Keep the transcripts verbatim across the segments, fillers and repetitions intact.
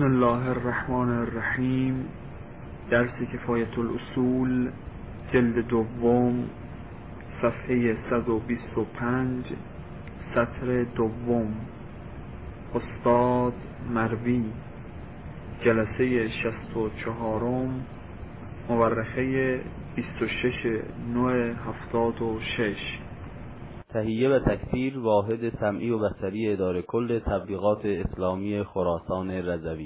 بسم الله الرحمن الرحیم. درس کفایت الاصول، جلد دوم، صفحه صد و بیست و پنج، سطر دوم. استاد مروی، جلسه شصت و چهارم، مورخه بیست و شش نو هفتاد و شش. تهیه و تکثیر واحد سمعی و بصری اداره کل تبلیغات اسلامی خراسان رضوی.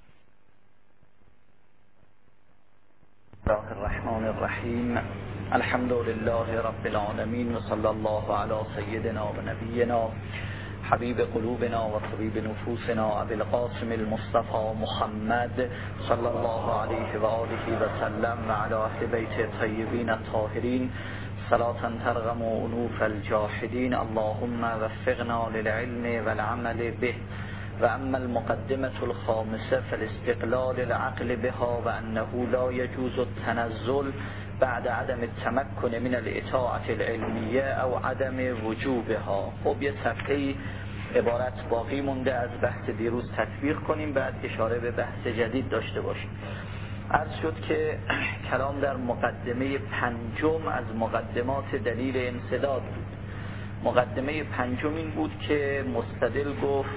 الله الرحمن الرحیم. الحمد لله رب العالمین و صلی الله علی سیدنا و نبینا حبیب قلوبنا و طبیب نفوسنا ابی القاسم المصطفى محمد صلی الله علیه و آله و سلم و علی اهل بیت الطیبین الطاهرین صلاة ترغم انوف الجاحدین. اللهم وفقنا للعلم والعمل به. و اما المقدمة الخامسة فالاستقلال العقل بها و انه لا يجوز التنزل بعد عدم التمكن من الاطاعة العلمیه او عدم وجوبها. خب یه صفحه عبارت باقی مونده از بحث دیروز تطبیق کنیم، بعد اشاره به بحث جدید داشته باشیم. عرض شد که کلام در مقدمه پنجم از مقدمات دلیل انسداد بود. مقدمه پنجم این بود که مستدل گفت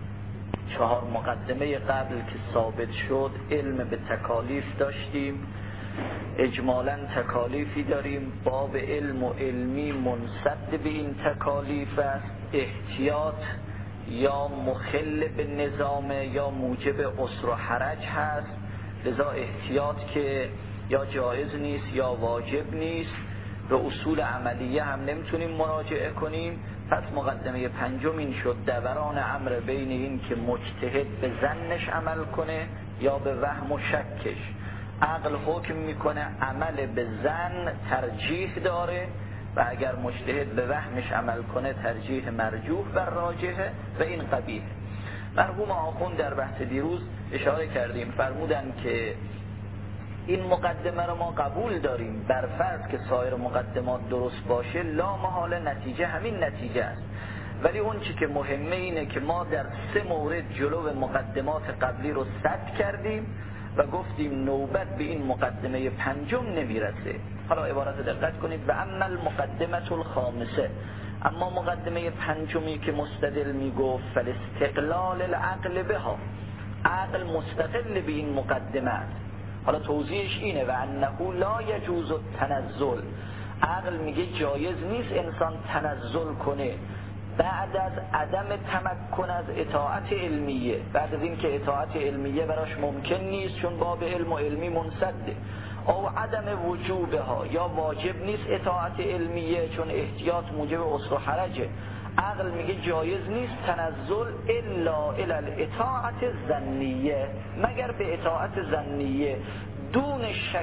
چهار مقدمه قبل که ثابت شد علم به تکالیف داشتیم، اجمالاً تکالیفی داریم، باب علم و علمی منصد به این تکالیف است، احتیاط یا مخل به نظام یا موجب عسر و حرج هست، لذا احتیاط که یا جایز نیست یا واجب نیست، به اصول عملیه هم نمیتونیم مراجعه کنیم. پس مقدمه پنجم این شد دوران امر بین این که مجتهد به ظنش عمل کنه یا به وهم و شکش. عقل حکم میکنه عمل به ظن ترجیح داره و اگر مجتهد به وهمش عمل کنه ترجیح مرجوح بر راجحه و این قبیح. مرحوم آخوند در بحث دیروز اشاره کردیم، فرمودن که این مقدمه رو ما قبول داریم بر فرض که سایر مقدمات درست باشه، لا محاله نتیجه همین نتیجه است، ولی اون چی که مهمه اینه که ما در سه مورد جلو مقدمات قبلی رو سد کردیم و گفتیم نوبت به این مقدمه پنجم نمیرسه. حالا عبارت دقت کنید. و اما المقدمه الخامسه، اما مقدمه پنجمی که مستدل میگفت فالاستقلال العقل بها، عقل مستقل به این مقدمه است. حالا توضیحش اینه و انه لا یجوز التنزل، عقل میگه جایز نیست انسان تنزل کنه بعد از عدم تمکن از اطاعت علمیه، بعد از این که اطاعت علمیه براش ممکن نیست چون باب علم و علمی منسده، او عدم وجوبها یا واجب نیست اطاعت علمیه چون احتیاط موجب عسر و حرجه. عقل میگه جایز نیست تنزل الا الی الاطاعت الظنیه، مگر به اطاعت ظنیه دون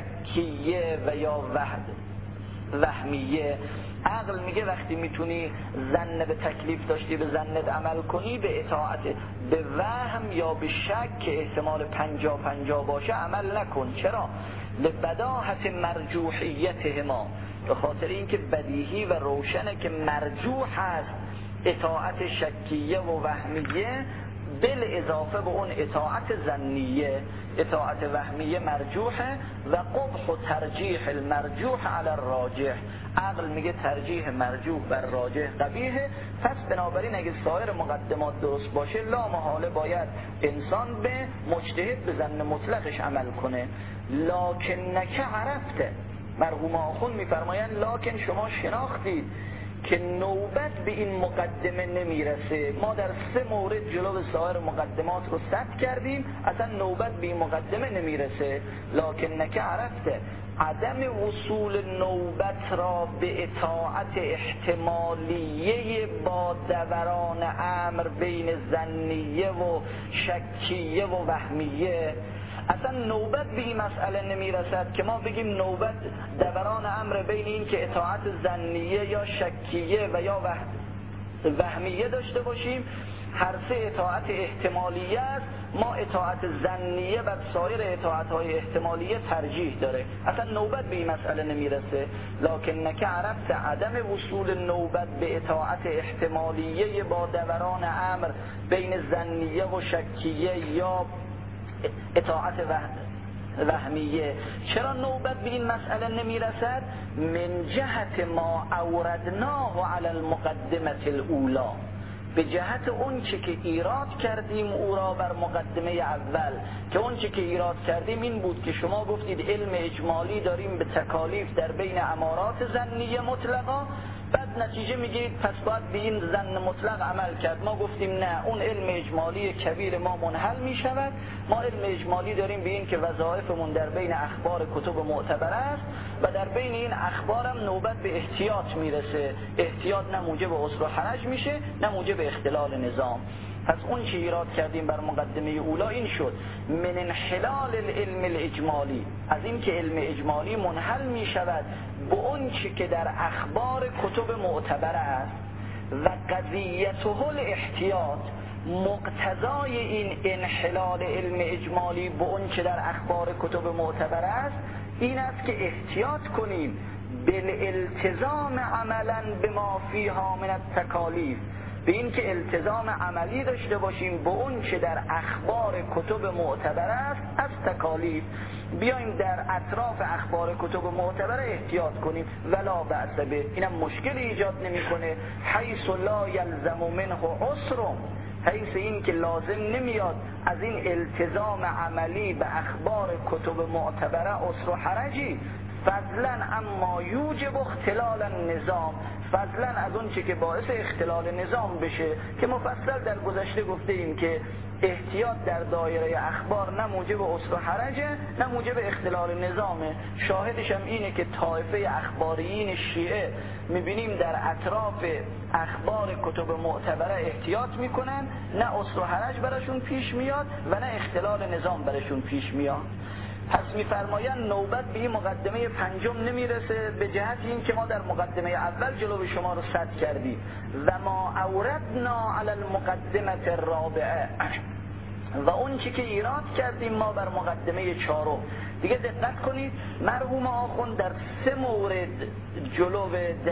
شکیه و یا وحد وهمیه. عقل میگه وقتی میتونی ظن به تکلیف داشتی به ظنت عمل کنی، به اطاعت به وهم یا به شک که احتمال پنجا پنجا باشه عمل نکن. چرا؟ لبداهت مرجوحیتهما، به خاطر اینکه بدیهی و روشنه که مرجوح هست اطاعت شکیه و وهمیه بل اضافه به اون اطاعت ظنیه. اطاعت وهمیه مرجوحه و قبح و ترجیح المرجوح علی الراجح، عقل میگه ترجیح مرجوح بر راجح قبیحه. پس بنابراین اگه سایر مقدمات درست باشه لا محاله باید انسان به مجتهد به ظن مطلقش عمل کنه. لکنک عرفته، مرحوم آخوند میفرمایند لکن شما شناختید که نوبت به این مقدمه نمیرسه. ما در سه مورد جلو سایر مقدمات رو سد کردیم، اصلا نوبت به این مقدمه نمیرسه. لکنک عرفته عدم وصول نوبت را به اطاعت احتمالیه با دوران امر بین ظنیه و شکیه و وهمیه. اصلا نوبت به این مسئله نمیرسد که ما بگیم نوبت دوران امر بین این که اطاعت ظنیه یا شکیه و یا وهمیه داشته باشیم. هر سه اطاعت احتمالیه است، ما اطاعت ظنیه بر سایر اطاعت‌های احتمالیه ترجیح داره. اصلا نوبت به این مسئله نمیرسه. لکنک عرفت عدم وصول نوبت به اطاعت احتمالیه با دوران امر بین ظنیه و شکیه یا اطاعت وهمیه. چرا نوبت به این مسئله نمیرسد؟ من جهت ما اوردناه علی المقدمه الاولا، به جهت اون چه که ایراد کردیم او را بر مقدمه اول، که اون چه که ایراد کردیم این بود که شما گفتید علم اجمالی داریم به تکالیف در بین امارات ظنیه مطلقا، بعد نتیجه میگیرید پس باید به این ظن مطلق عمل کرد. ما گفتیم نه، اون علم اجمالی کبیر ما منحل میشود. ما علم اجمالی داریم به این که وظایفمون در بین اخبار کتب معتبر است و در بین این اخبارم نوبت به احتیاط میرسه. احتیاط نه موجب عسر و حرج میشه نه موجب اختلال نظام. پس اون چی ایراد کردیم بر مقدمه اولا این شد من انحلال العلم الاجمالی، از این که علم اجمالی منحل می شود به اون چی که در اخبار کتب معتبر است و قضیته الاحتیاط، مقتضای این انحلال علم اجمالی به اون چی در اخبار کتب معتبر است این است که احتیاط کنیم بالالتزام عملا بما فیها من التکالیف، به این که التزام عملی داشته باشیم به اون چه در اخبار کتب معتبر است از تکالیف، بیایم در اطراف اخبار کتب معتبر احتیاط کنیم. ولا بأس به، اینم مشکل ایجاد نمیکنه. حیث لا یلزم منه عسر، حیث این که لازم نمیاد از این التزام عملی به اخبار کتب معتبر عسر و حرجی، فضلا اما یوجب اختلال النظام، فضلا از اون چه که باعث اختلال نظام بشه که مفصل در گذشته گفته ایم که احتیاط در دایره اخبار نه موجب عسر و حرجه نه موجب اختلال نظامه. شاهدش هم اینه که طایفه اخباریین شیعه میبینیم در اطراف اخبار کتب معتبره احتیاط میکنن، نه عسر و حرج براشون پیش میاد و نه اختلال نظام براشون پیش میاد. پس میفرمایند نوبت به این مقدمه پنجم نمیرسه به جهت این که ما در مقدمه اول جلو شما رو سد کردیم و ما اوردنا علی المقدمه الرابعه، و اون چی که ایراد کردیم ما بر مقدمه چهارم. دیگه دقت کنید مرحوم آخوند در سه مورد جلو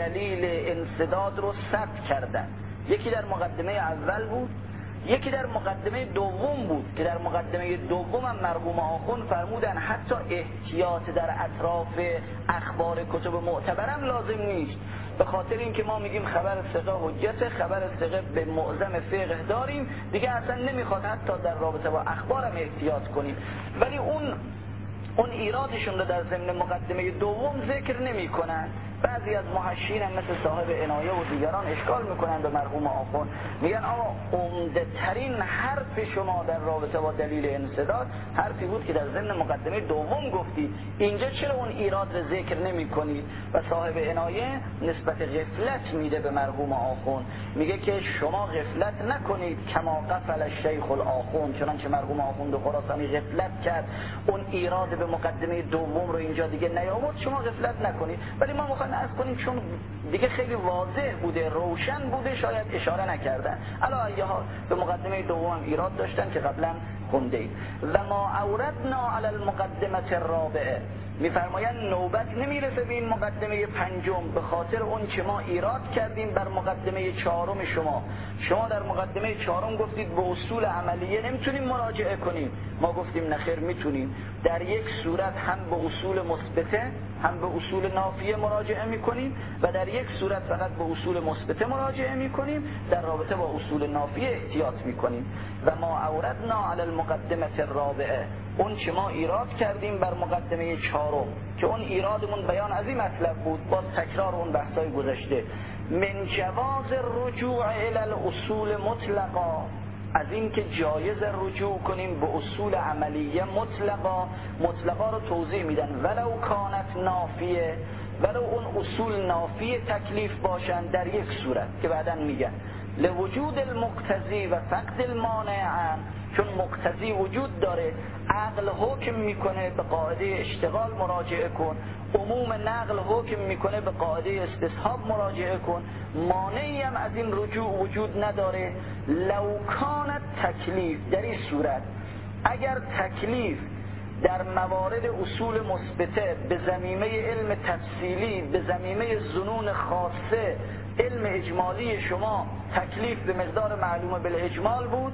دلیل انسداد رو سد کردن. یکی در مقدمه اول بود، یکی در مقدمه دوم بود که در مقدمه دوم هم مرحوم آخوند فرمودن حتی احتیاط در اطراف اخبار کتب معتبرم لازم نیست، به خاطر اینکه ما میگیم خبر ثقه حجت، خبر ثقه به معظم فقه داریم، دیگه اصلا نمیخواد حتی در رابطه با اخبارم احتیاط کنیم. ولی اون اون ایرادشون رو در ضمن مقدمه دوم ذکر نمی کنن. بعضی از محشین هم مثل صاحب عنایه و دیگران اشکال میکنن به مرحوم آخوند، میگن آقا عمده ترین حرف شما در رابطه با دلیل انسداد حرفی بود که در ضمن مقدمه دوم گفتید، اینجا چرا اون ایراد رو ذکر نمی کنید؟ و صاحب عنایه نسبت غفلت میده به مرحوم آخوند، میگه که شما غفلت نکنید کما غفل الشیخ الآخوند، چنانچه مرحوم آخوند خراسانی غفلت کرد اون ایراد به مقدمه دوم رو اینجا دیگه نیاورد، شما غفلت نکنید. ولی ما میخوایم عرض کنیم چون دیگه خیلی واضح بوده، روشن بوده، شاید اشاره نکردن. علا ایها به مقدمه دوم ایراد داشتن که قبلا خونده اید. و ما اوردنا علی المقدمه الرابعه، میفرمایند نوبت نمیرسه به این مقدمه پنجم به خاطر اون که ما ایراد کردیم بر مقدمه چهارم شما. شما در مقدمه چهارم گفتید به اصول عملیه نمیتونیم مراجعه کنیم، ما گفتیم نخیر میتونیم. در یک صورت هم به اصول مثبته هم به اصول نافیه مراجعه میکنیم و در یک صورت فقط به اصول مثبته مراجعه میکنیم، در رابطه با اصول نافیه احتیاط میکنیم. و ما اوردنا علی المقدمه الرابعه، اون چه ما ایراد کردیم بر مقدمه چهارم که اون ایرادمون بیان از این مطلب بود، باز تکرار اون بحثای گذشته، من جواز الرجوع الی الاصول مطلقا، از این که جایز رجوع کنیم به اصول عملیه مطلقا. مطلقا رو توضیح میدن ولو کانت نافیه، ولو اون اصول نافیه تکلیف باشن در یک صورت که بعداً میگن لوجود المقتضی و فقد المانع، چون مقتضی وجود داره، عقل حکم میکنه به قاعده اشتغال مراجعه کن، عموم نقل حکم میکنه به قاعده استصحاب مراجعه کن، مانعی هم از این رجوع وجود نداره. لو کانت تکلیف، در این صورت اگر تکلیف در موارد اصول مثبته به ضمیمه علم تفصیلی، به ضمیمه ظنون خاصه علم اجمالی شما تکلیف به مقدار معلومه بالاجمال بود،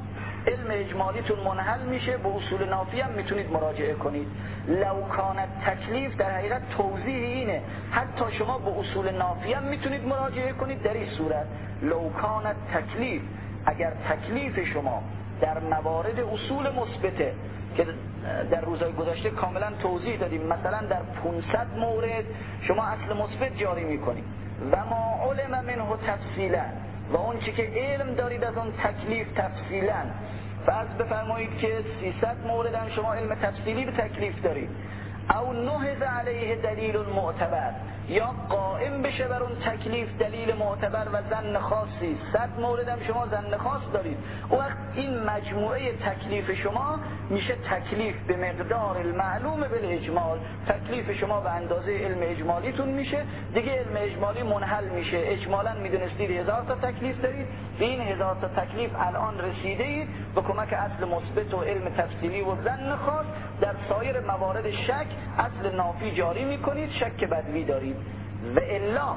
علم اجمالیتون منحل میشه، به اصول نافی هم میتونید مراجعه کنید. لو کانت تکلیف در حقیقت توضیح اینه، حتی شما به اصول نافی هم میتونید مراجعه کنید. در این صورت لو کانت تکلیف، اگر تکلیف شما در موارد اصول مثبته که در روزهای گذشته کاملا توضیح دادیم، مثلا در پانصد مورد شما اصل مثبت جاری میکنید و ما علم منه تفصیلا، و اون چی که علم دارید از اون تکلیف تفصیلا، فرض بفرمایید که سیصد مورد هم شما علم تفصیلی به تکلیف دارید، او نهض علیه دلیل معتبر، یا قائم بشه بر اون تکلیف دلیل معتبر و ظن خاصی، صد مورد هم شما ظن خاص دارید، اون وقت این مجموعه تکلیف شما میشه تکلیف به مقدار المعلوم بالاجمال. تکلیف شما به اندازه علم اجمالیتون میشه دیگه، علم اجمالی منحل میشه. اجمالا میدونستید هزار تا تکلیف دارید، به این هزار تا تکلیف الان رسیده اید به کمک اصل مثبت و علم تفصیلی و ظن خاص. در سایر موارد شک اصل نافی جاری میکنید، شک بدوی دارید. و الا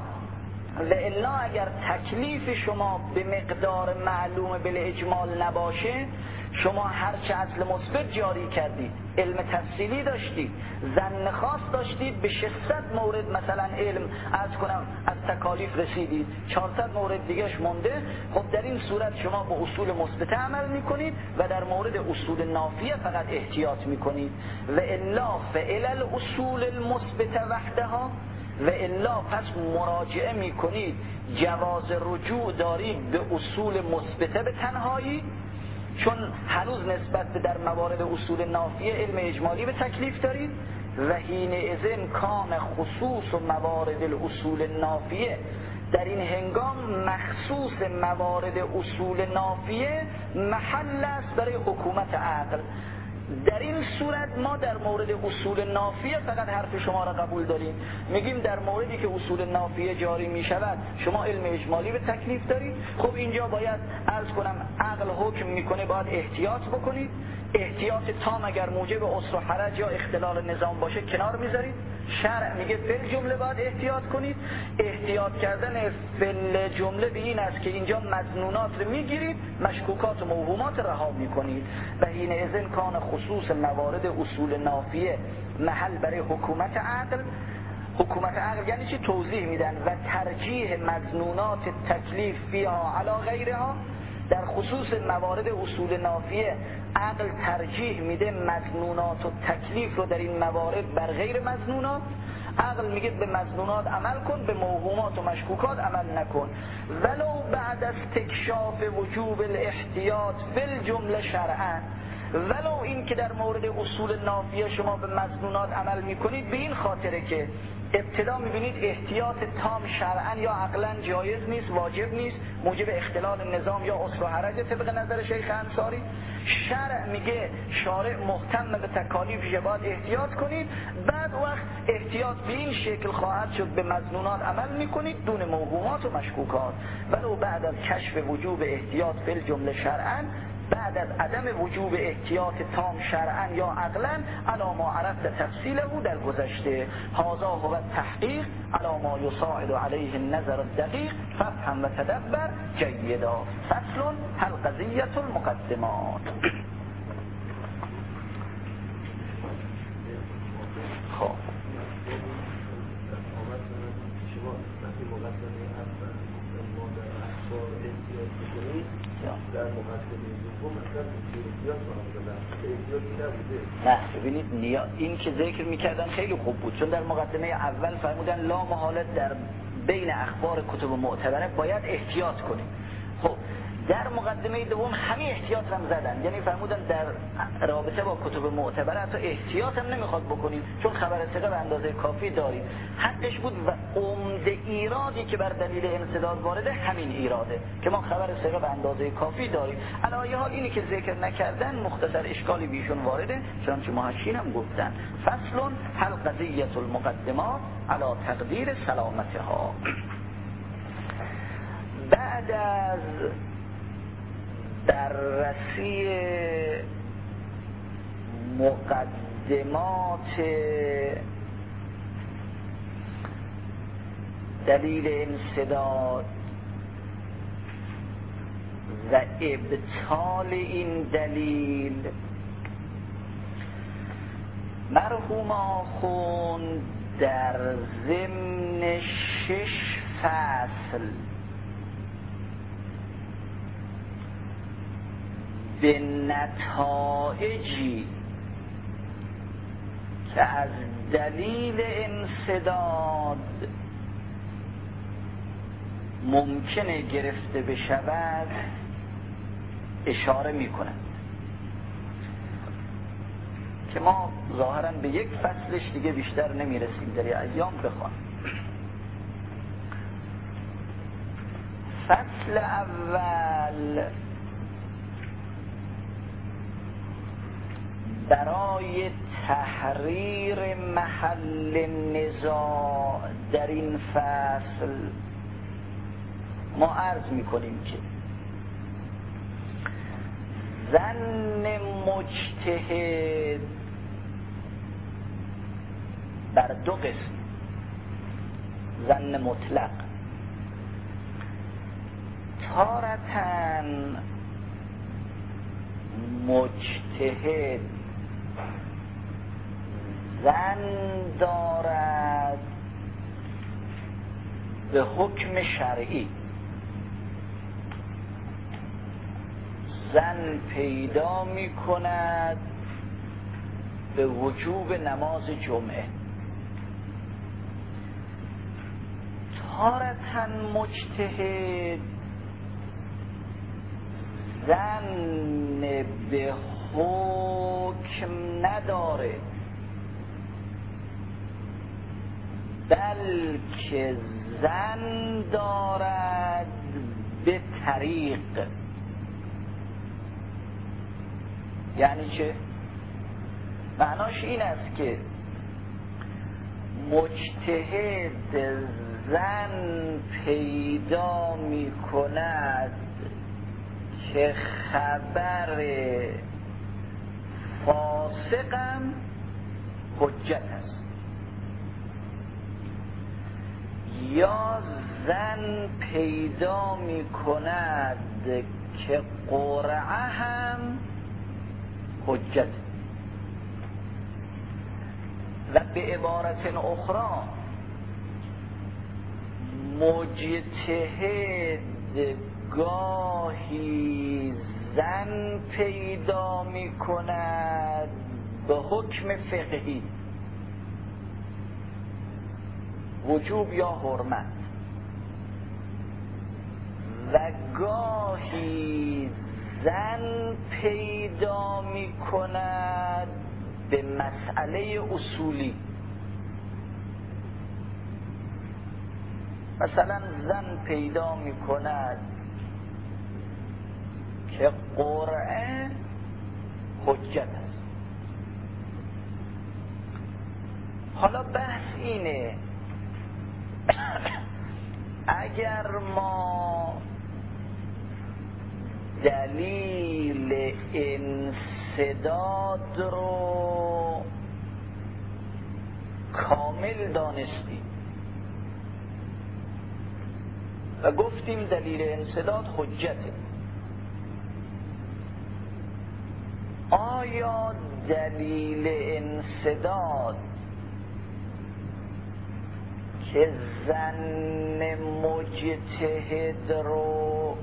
و الا اگر تکلیف شما به مقدار معلوم بالاجمال نباشه، شما هرچه اصل مثبت جاری کردید، علم تفصیلی داشتید، ظن خاص داشتید، به ششصد مورد مثلا علم از کنم از تکالیف رسیدید، چهارصد مورد دیگهش مونده، خب در این صورت شما به اصول مثبت عمل میکنید و در مورد اصول نافیه فقط احتیاط میکنید. و الا فعل الاصول المثبت وحدها، و الا پس مراجعه میکنید، جواز رجوع دارید به اصول مثبته به تنهایی، چون هنوز نسبت به در موارد اصول نافیه علم اجمالی به تکلیف دارید. و حین اذن کان خصوص و موارد الاصول نافیه، در این هنگام مخصوص موارد اصول نافیه محل است برای حکومت عقل. در این صورت ما در مورد اصول نافیه فقط حرف شما را قبول داریم، میگیم در موردی که اصول نافیه جاری می شود شما علم اجمالی به تکلیف دارید. خب اینجا باید عرض کنم عقل حکم میکنه باید احتیاط بکنید. احتیاط تام اگر موجب عسر و حرج یا اختلال نظام باشه کنار میذارید. شرع میگه فل جمله باید احتیاط کنید. احتیاط کردن فل جمله به این است که اینجا مظنونات رو میگیرید، مشکوکات و موهومات رها میکنید. و حین اذن کان خصوص موارد اصول نافیه محل برای حکومت عقل. حکومت عقل یعنی چی؟ توضیح میدن و ترجیح مظنونات تکلیف فیها علی غیرها. در خصوص موارد اصول نافیه عقل ترجیح میده مظنونات و تکلیف رو در این موارد بر غیر مظنونات. عقل میگه به مظنونات عمل کن، به موهومات و مشکوکات عمل نکن. ولو بعد از استکشاف وجوب الاحتیاط بالجمله شرعا، ولو این که در مورد اصول نافیه شما به مظنونات عمل میکنید به این خاطره که ابتدا میبینید احتیاط تام شرعا یا عقلا جایز نیست، واجب نیست، موجب اختلال نظام یا عسر و حرج طبق نظر شیخ انصاری. شرع میگه شارع مهتم به تکالیفش باید احتیاط کنید، بعد وقت احتیاط به این شکل خواهد شد به مظنونات عمل میکنید دون موهومات و مشکوکات. ولو بعد از کشف وجوب احتیاط فی الجمله شرعا، بعد از عدم وجوب احتیاط تام شرعا یا عقلا علی ما عرفت تفصیله او در گذشته، هذا هو التحقیق علی ما یساعد علیه النظر الدقیق فافهم و تدبر جیدا. فصل هل قضیة المقدمات. خب در مقدمه دوم مثلا احتیاط صاحب احتیاطی نبوده. نه ببینید نیا... این که ذکر میکردن خیلی خوب بود، چون در مقدمه اول فرمودن لا محاله در بین اخبار کتب معتبره باید احتیاط کنیم. خب در مقدمه دوم همین احتیاط هم زدن، یعنی فرمودن در رابطه با کتب معتبره حتی احتیاط هم نمیخواد بکنیم چون خبر ثقه به اندازه کافی داریم. حقش بود و عمده ایرادی که بر دلیل انسداد وارده همین ایراده که ما خبر ثقه به اندازه کافی داریم. علاوه حال اینی که ذکر نکردن مختصر اشکالی بیشون وارده، چنانچه محشین هم گفتن فصل هل قضیة المقدمات علی تقدیر سلامتها. بعد از بررسی مقدمات دلیل انسداد و ابطال این دلیل مرحوم آخوند در ضمن شش فصل به نتایجی که از دلیل انسداد ممکنه گرفته بشود اشاره می کنند که ما ظاهراً به یک فصلش دیگه بیشتر نمی رسیم، در ایام بخوان. فصل اول برای تحریر محل نزاع در این فصل ما عرض میکنیم که ظن مجتهد بر دو قسم، ظن مطلق، تارةً مجتهد ظن دارد به حکم شرعی، ظن پیدا می کند به وجوب نماز جمعه. تارةً مجتهد ظن به حکم نداره بلکه ظن دارد به طریق. یعنی چه؟ معناش این است که مجتهد ظن پیدا می کند که خبر فاسقم حجت است، یا ظن پیدا می کند که قرعه هم حجت. و به عبارت اخرى مجتهد گاهی ظن پیدا می کند به حکم فقهی، وجوب یا حرمت، و گاهی ظن پیدا می کند به مسئله اصولی. مثلا ظن پیدا می کند که قرعه حجت است. حالا بحث اینه اگر ما دلیل انسداد رو کامل دانستیم و گفتیم دلیل انسداد حجته، آیا دلیل انسداد که ظن مجتهد رو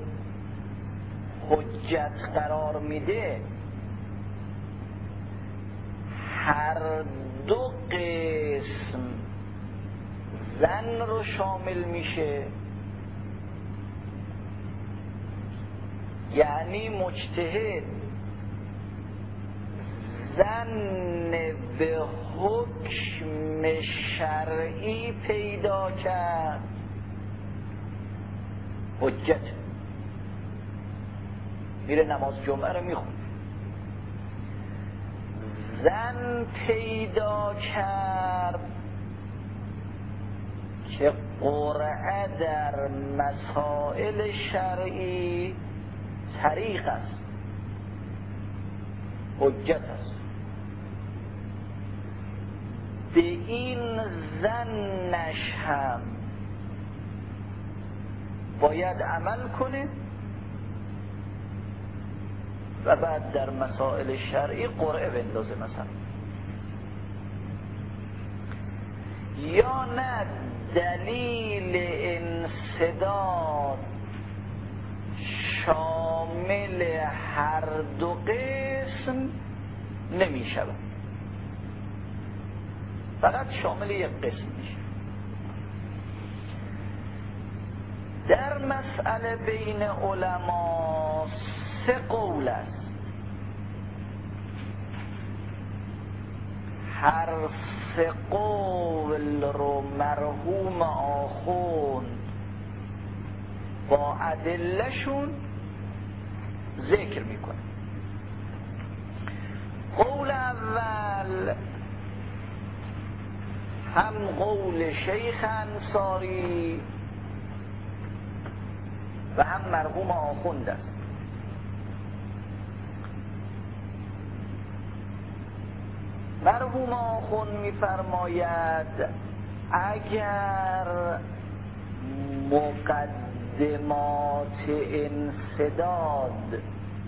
حجت قرار میده هر دو قسم ظن رو شامل میشه؟ یعنی مجتهد ظن به حکم شرعی پیدا کرد حجت، میره نماز جمعه رو میخونه. ظن پیدا کرد که قرعه در مسائل شرعی طریق است، حجت است. به این ظنش هم باید عمل کنه و بعد در مسائل شرعی قرعه بندازه مثلا. یا نه دلیل انسداد شامل هر دو قسم نمی شود، فقط شامل یک قسم میشه. در مسئله بین علما سه قول است. هر سه قول رو مرحوم آخوند با ادله‌شون ذکر میکنه. قول اول هم قول شیخ انصاری و هم مرحوم آخوند است. مرحوم آخوند می‌فرماید اگر مقدمات انسداد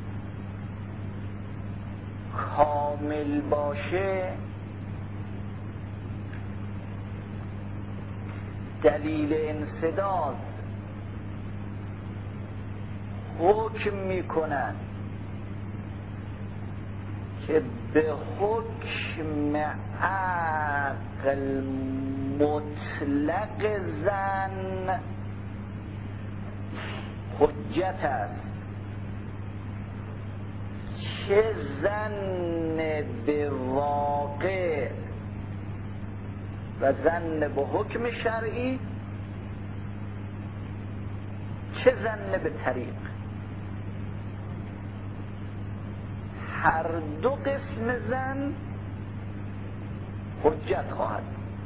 کامل باشه دلیل انسداد حکم میکنن که به حکم عقل مطلق زن حجت است، چه زن به واقع و زن به حکم شرعی، چه زن به طریق. هر دو قسم زن حجت خواهد.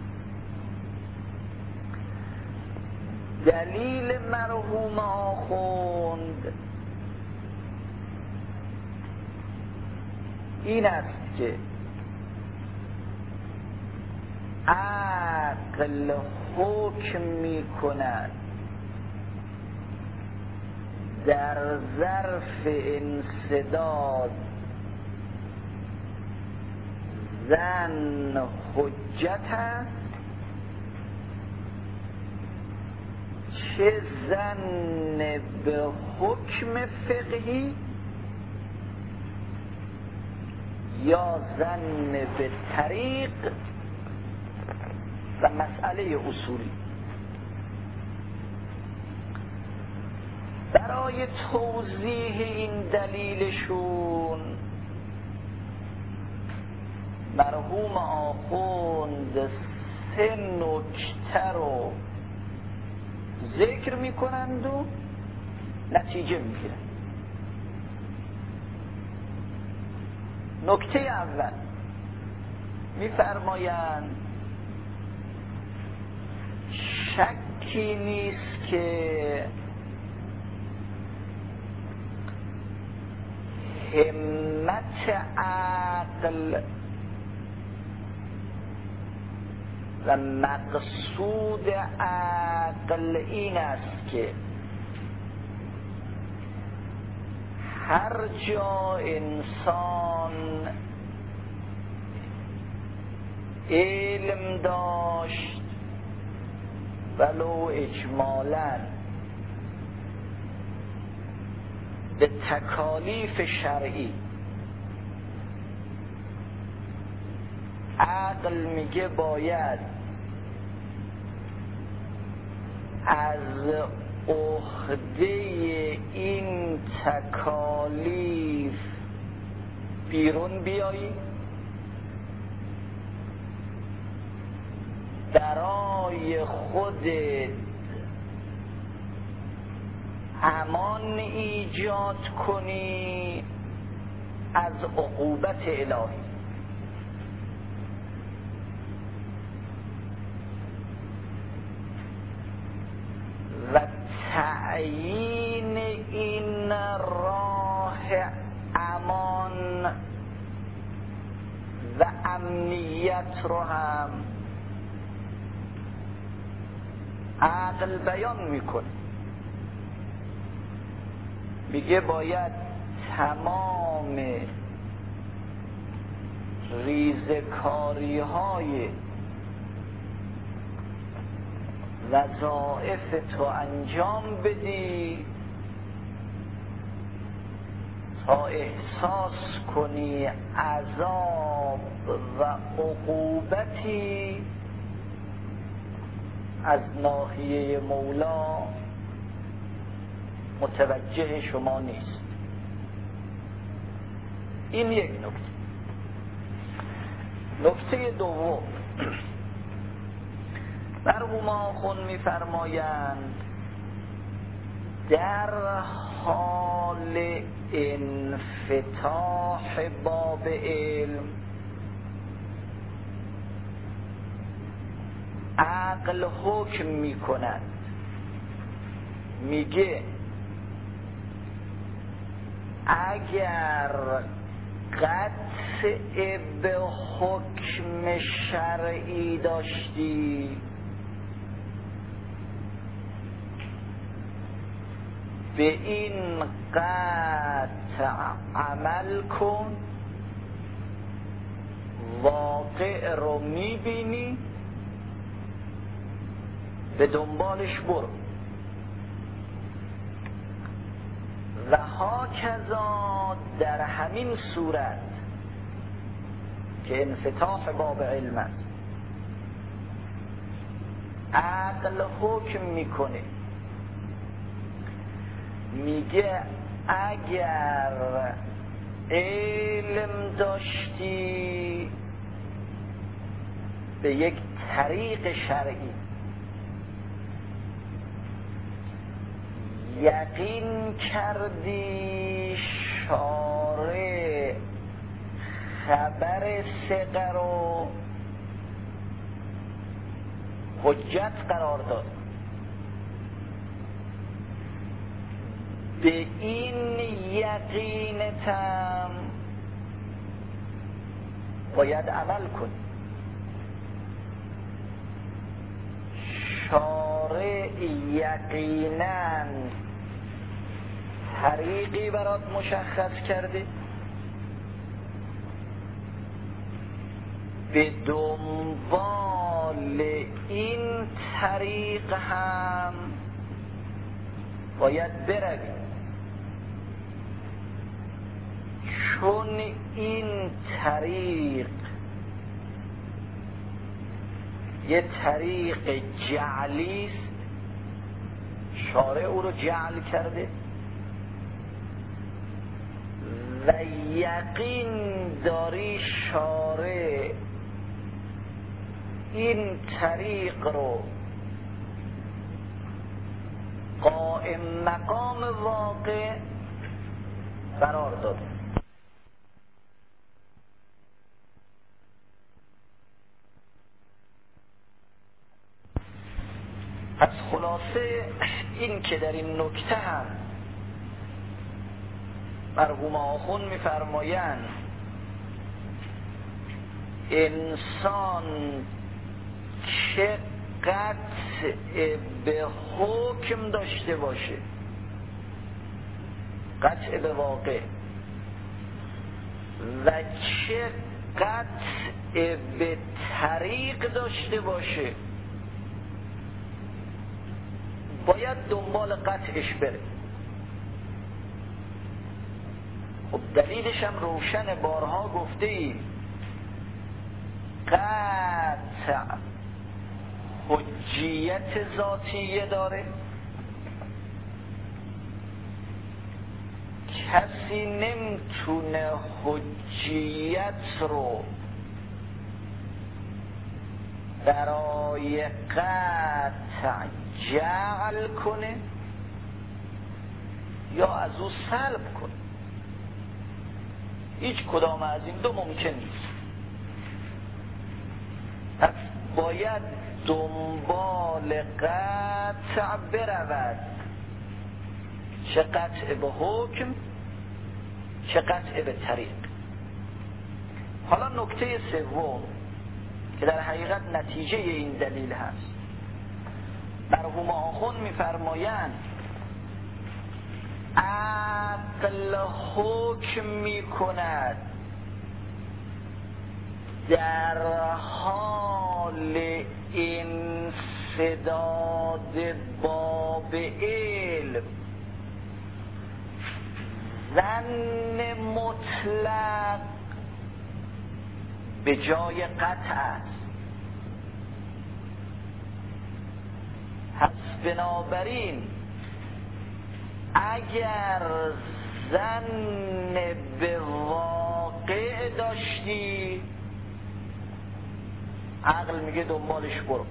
دلیل مرحوم آخوند این است که عقل حکم می کند در ظرف انسداد زن حجت است، چه زن به حکم فقهی یا زن به طریق و مسئله اصولی. برای توضیح این دلیلشون مرحوم آخوند سه نکته رو ذکر میکنند و نتیجه میگیرند. نکته اول میفرمایند شکی نیست که همت عقل و مقصود عقل این است که هر جا انسان علم داشت ولو اجمالاً به تکالیف شرعی، عقل میگه باید از عهده این تکالیف بیرون بیایی، برای خودت امان ایجاد کنی از عقوبت الهی. و تعیین این راه امان و امنیت رو هم عقل بیان میکنه. میگه باید تمام ریزکاری های وظایف تو انجام بدی تا احساس کنی عذاب و عقوبتی از ناحیه مولا متوجه شما نیست. این یک نکته. نکته دوم، مرحوم آخوند می‌فرمایند در حال انفتاح باب علم عقل حکم می‌کند، میگه اگر قطع به حکم شرعی داشتی به این قطع عمل کن، واقع رو میبینی، به دنبالش برو. و هاکذا در همین صورت که انفتاح باب علم است، عقل حکم میکنه، میگه اگر علم داشتی به یک طریق شرعی، یقین کردی شارع خبر ثقه رو حجت قرار داد، به این یقینتم باید عمل کنی. شارع یقیناً طریقی برات مشخص کرده، به دنبال این طریق هم باید بروی، چون این طریق یه طریق جعلی است، شارع او رو جعل کرده و یقین داری شارع این طریق رو قائم مقام واقع قرار داده. از خلاصه این که در این نکته هم مرحوم آخوند می‌فرمایند انسان چه قطع به حکم داشته باشه، قطع به واقع، و چه قطع به طریق داشته باشه، باید دنبال قطعش بره. خب دلیلش هم روشن، بارها گفته ایم قطع حجیت ذاتیه داره، کسی نمیتونه حجیت رو برای قطع جعل کنه یا از او سلب کنه. هیچ کدام از این دو ممکن نیست. پس باید دنبال قطع برود، چه قطع به حکم چه قطع به طریق. حالا نکته سوم که در حقیقت نتیجه این دلیل هست، مرحوم آخوند می‌فرمایند عقل حکم می کند در حال انسداد باب علم ظن مطلق به جای قطع است. پس بنابراین اگر ظن به واقع داشتی عقل میگه دنبالش برو،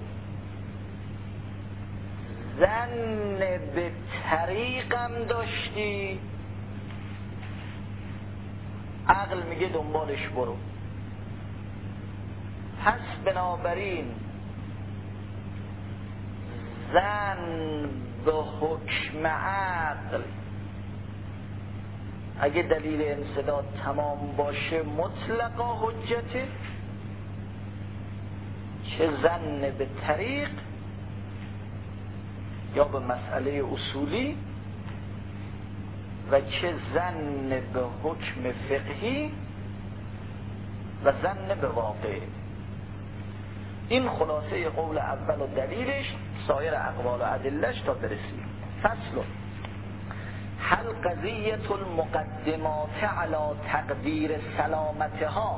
ظن به طریقم داشتی عقل میگه دنبالش برو. پس بنابراین ظن به حکم عقل اگه دلیل انسداد تمام باشه مطلقا حجته، چه ظن به طریق یا به مسئله اصولی و چه ظن به حکم فقهی و ظن به واقع. این خلاصه قول اول و دلیلش، سایر اقوال و ادلهش تا برسیم. فصل: هل قضیة المقدمات علی تقدیر سلامتها،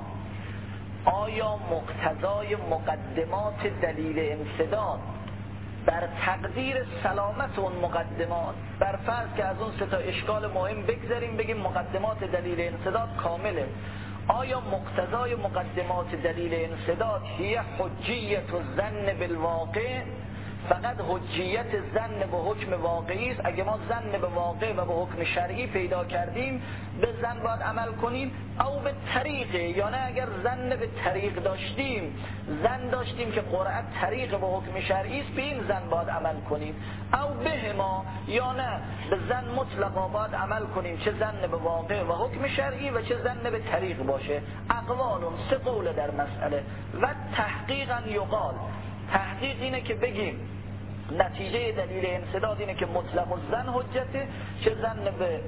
آیا مقتضای مقدمات دلیل انسداد بر تقدیر سلامت اون مقدمات، بر فرض که از اون سه تا اشکال مهم بگذاریم بگیم مقدمات دلیل انسداد کامله، آیا مقتضای مقدمات دلیل انسداد هی حجیت الظن بالواقع، فقط حجیت ظن به حکم واقعی است؟ اگه ما ظن به واقع و به حکم شرعی پیدا کردیم به ظن باید عمل کنیم، او به طریقه، یا نه اگر ظن به طریق داشتیم ظن داشتیم که قرعه طریق به حکم شرعی است به این ظن باید عمل کنیم، او به ما، یا نه به ظن مطلقا باید عمل کنیم، چه ظن به واقع و حکم شرعی و چه ظن به طریق باشه. اقوالون سه قول در مسئله. و تحقیقا یقال، تحقیق اینه که بگیم نتیجه دلیل انسداد اینه که مطلق الظن حجته، چه ظن به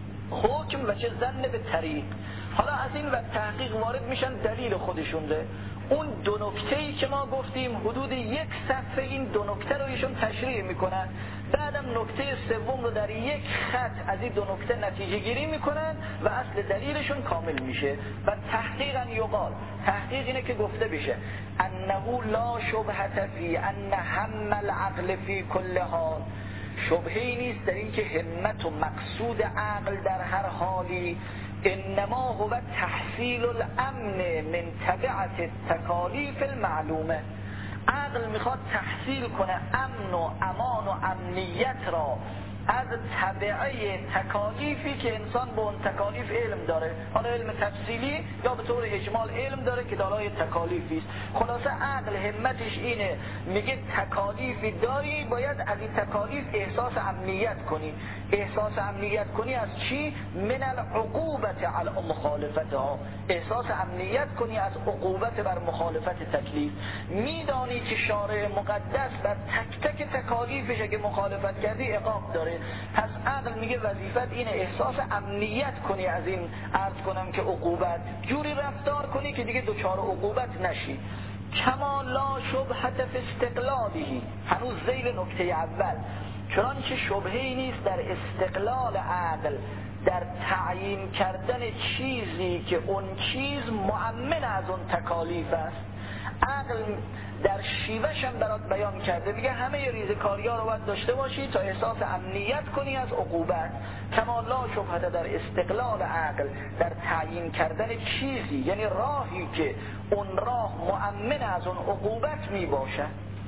حکم و چه ظن به طریق. حالا از این و تحقیق وارد میشن دلیل خودشون ده. اون دو نکته‌ای که ما گفتیم حدود یک صفحه این دو نکته رو ایشون تشریح میکنن، بعدم نکته سوم رو در یک خط از این دو نکته نتیجه گیری میکنن و اصل دلیلشون کامل میشه. و تحقیقا یقال، تحقیق اینه که گفته بشه انه لا شبهة فی ان هم العقل فی کل حال، شبهه‌ای نیست در این که همت و مقصود عقل در هر حالی انما هو تحصیل الامن من تبعت التکالیف المعلومه، عقل میخواد تحصیل کنه امن و امان و امنیت را از تبعه تکالیفی که انسان به اون تکالیف علم داره، حالا علم تفصیلی یا به طور اجمال علم داره که دارای تکالیفی است. خلاصه عقل همتش اینه، میگه تکالیفی داری باید از این تکالیف احساس امنیت کنی. احساس امنیت کنی از چی؟ من العقوبت علی مخالفتها، احساس امنیت کنی از عقوبت بر مخالفت تکلیف. میدانی که شارع مقدس بر تک تک تکالیفش اگه مخالفت کردی عقاب داره، پس عقل میگه وظیفت اینه احساس امنیت کنی از این، عرض کنم که عقوبت، جوری رفتار کنی که دیگه دوچار عقوبت نشی. کما لا شبهة فی استقلاله، هنوز ذیل نکته اول، چنانچه شبهه‌ای نیست در استقلال عقل، در تعیین کردن چیزی که اون چیز مؤمن از اون تکالیف است. عقل در شیوهش هم برات بیان کرده، میگه همه ریزکاری‌ها رو باید داشته باشی تا احساس امنیت کنی از عقوبت. کما لا شبهة در استقلال عقل، در تعیین کردن چیزی، یعنی راهی که اون راه مؤمن از اون عقوبت می باشه.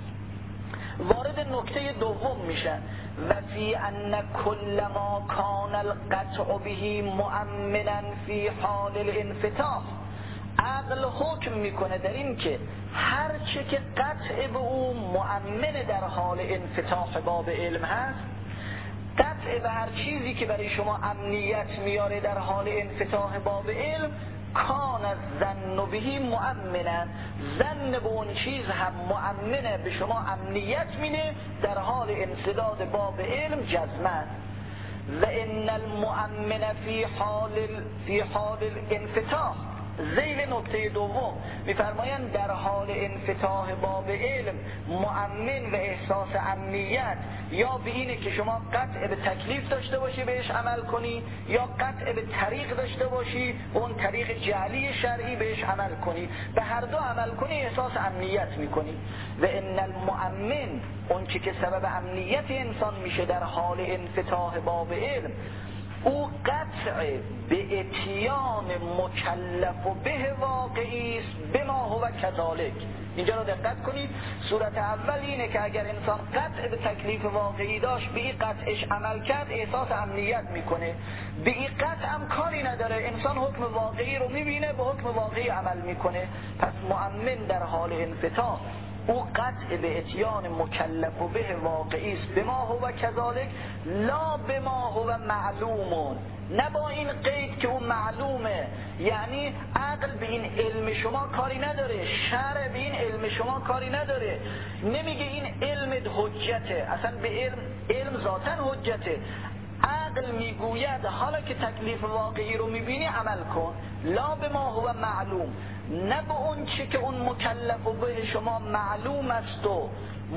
وارد نکته دوم میشن و فی ان کل ما کان القطع به مؤمنا فی حال الانفتاح، عقل حکم میکنه در این که هر چه که قطع به او مؤمن در حال انفتاح باب علم هست، قطع به هر چیزی که برای شما امنیت میاره در حال انفتاح باب علم، کان از ظن بهی مؤمنا، ظن به اون چیز هم مؤمنه، به شما امنیت میده در حال انسداد باب علم جزمن. و ان المؤمن فی حال فی حال الانفتاح. ذیل نکته دوم میفرمایند در حال انفتاح باب علم مؤمن و احساس امنیت یا به اینه که شما قطع به تکلیف داشته باشی بهش عمل کنی، یا قطع به طریق داشته باشی اون طریق جعلی شرعی بهش عمل کنی. به هر دو عمل کنی احساس امنیت میکنی. و ان المؤمن، اون چی که سبب امنیت انسان میشه در حال انفتاح باب علم، او قطع به اتیان مکلف و به واقعی است بما هو کذالک. اینجا رو دقت کنید. صورت اول اینه که اگر انسان قطع به تکلیف واقعی داشت به این قطعش عمل کرد احساس امنیت میکنه. به این قطع هم کاری نداره، انسان حکم واقعی رو میبینه به حکم واقعی عمل میکنه. پس مؤمن در حال انفتاح او قطع به اتیان مکلف و به واقعی است بما هو کذالک لا بما هو معلومون، نه با این قید که اون معلومه، یعنی عقل به این علم شما کاری نداره، شرع به این علم شما کاری نداره، نمیگه این علم حجته، اصلا به علم علم ذاتاً حجته. عقل میگوید حالا که تکلیف واقعی رو میبینی عمل کن، لا به ما هو معلوم، نه به اون چی که اون مکلف و به شما معلوم است و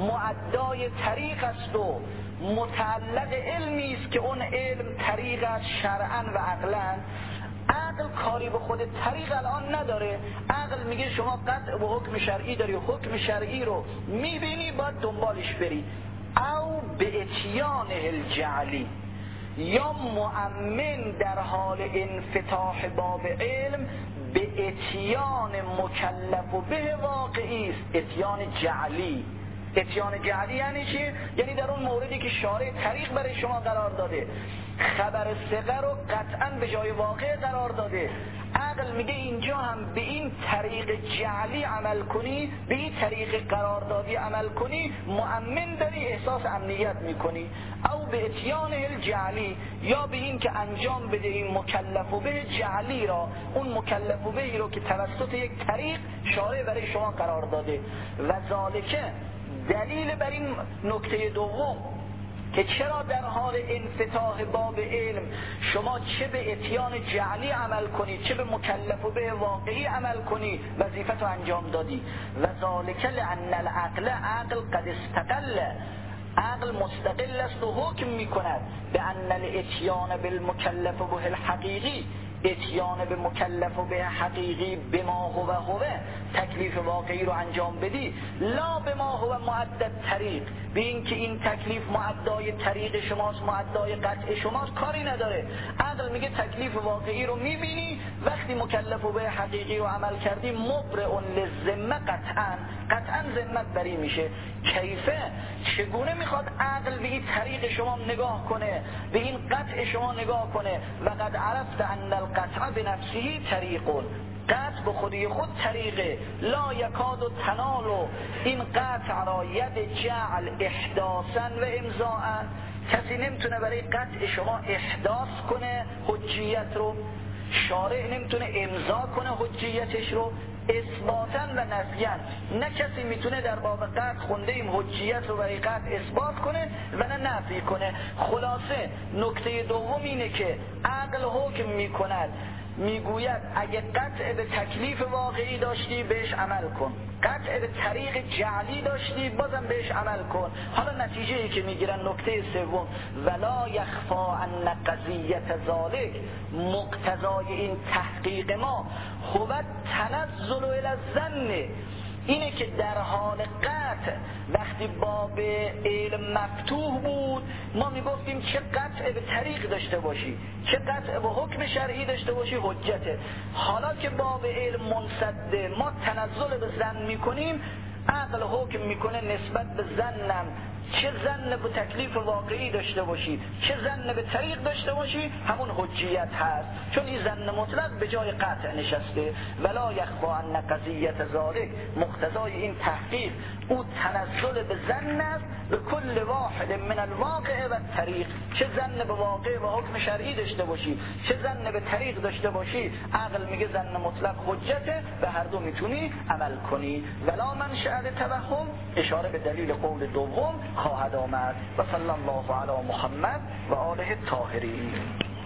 معدای طریق است و متعلق علمی است که اون علم طریق است شرعاً و عقلاً. عقل کاری به خود طریق الان نداره. عقل میگه شما قطع به حکم شرعی داری، حکم شرعی رو میبینی باید دنبالش بری. او به اتیان الجعلی، یا مؤمن در حال انفتاح باب علم به اتیان مکلف و به واقعی است، اتیان جعلی. اتیان جعلی یعنی چی؟ یعنی در اون موردی که شارع طریق برای شما قرار داده، خبر ثقه رو قطعا به جای واقع قرار داده، عقل میگه اینجا هم به این طریق جعلی عمل کنی، به این طریق قراردادی عمل کنی، مؤمن داری، احساس امنیت میکنی. او به اتیان الجعلی، یا به این که انجام بده این مکلف و به جعلی را، اون مکلف و بهی رو که توسط یک طریق شارع برای شما قرار داده. و ذالکه، دلیل بر این نکته دوم که چرا در حال انفتاح باب علم شما چه به اتیان جعلی عمل کنی چه به مکلف و به واقعی عمل کنی، وظیفت رو انجام دادی. و ذالک لان العقل، عقل قد استقل، عقل مستقل است و حکم میکند به ان الاتیان بالمکلف به الحقیقی، اتیان به مکلف و به حقیقی به ما هو هو، تکلیف واقعی رو انجام بدی، لا به ما هو معدد طریق، به این که این تکلیف معدای طریق شماست، معدای قطع شماست، کاری نداره. عقل میگه تکلیف واقعی رو میبینی، وقتی مکلف و به حقیقی رو عمل کردی مبرئ للذمه، قطعا قطعا ذمت بری میشه. کیفه، چگونه میخواد عقل به این طریق شما نگاه کنه، به این قطع شما نگاه کنه؟ و قد عرفت ان القطع بنفسه طریق، قطع به خودی خود طریقه، لا یکاد و تنال، و این قطع را ید جعل احداثا و امضاءا، کسی نمیتونه برای قطع شما احداث کنه حجیت رو، شارع نمیتونه امضا کنه حجیتش رو، اثباتا و نفیا، نه کسی میتونه در باب قطع خونده این حجیت رو برای قطع اثبات کنه و نه نفی کنه. خلاصه نکته دوم اینه که عقل حکم میکند، میگوید اگه قطع به تکلیف واقعی داشتی بهش عمل کن، قطع به طریق جعلی داشتی بازم بهش عمل کن. حالا نتیجه ای که میگیرن نکته سوم، ولا یخفا ان قضیت ذالک، مقتضای این تحقیق ما هو تنزل الی الظن، اینه که در حال قطع وقتی باب علم مفتوح بود ما میگفتیم چه قطع به طریق داشته باشی چه قطع به حکم شرعی داشته باشی حجته. حالا که باب علم منسده ما تنزل به ظن میکنیم، عقل حکم میکنه نسبت به ظنم، چه ظن به تکلیف واقعی داشته باشی چه ظن به طریق داشته باشی همون حجیت هست، چون این ظن مطلق به جای قطع نشسته. ولا یخفا ان قضیت ذالک، مقتضای این تحقیق او تنزل به ظن است به کل واحد من الواقع و طریق، چه ظن به واقع و حکم شرعی داشته باشی چه ظن به طریق داشته باشی، عقل میگه ظن مطلق حجته، به هر دو میتونی عمل کنی. ولا من شأن توهم، اشاره به دلیل قول دوم خواهد آمد. و صلی الله علی محمد و آله الطاهرین.